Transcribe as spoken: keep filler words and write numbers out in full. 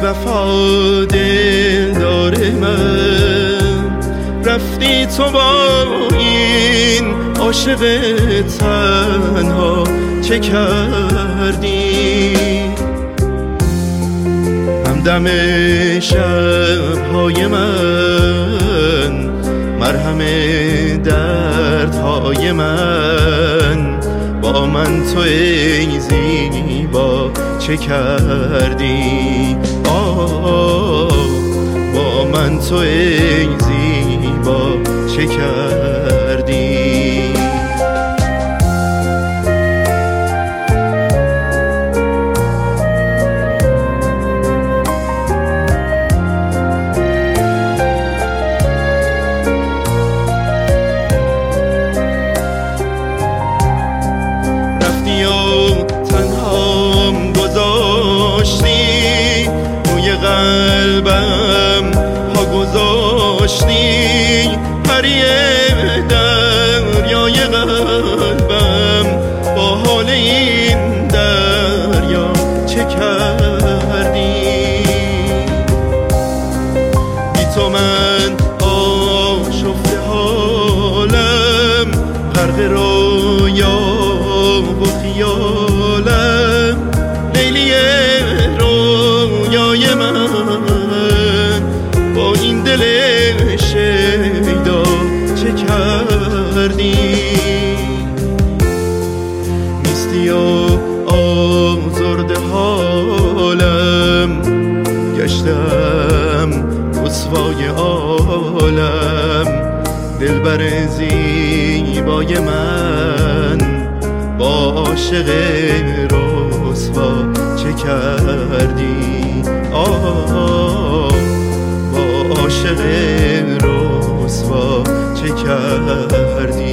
وفا دلدار من، رفتی تو با این عاشق تنها چه کردی؟ همدم شب‌های من، مرهم دردهای من، با من تو ای زیبا چه کردی؟ آه با من تو ای زیبا چه کردی؟ قلبم ها گذاشتی پری دریای قلبم، با حال این دریا چه کردی؟ بی تو من آشفته حالم، غرق رویا و خیالم، لیلی رویای من با این دل شیدا چه کردی؟ نیستی و آزرده حالم، گشتم رسوای عالم، دلبر زیبای من با عاشق رسوا چه کردی؟ آه با عاشق رسوا چه کردی؟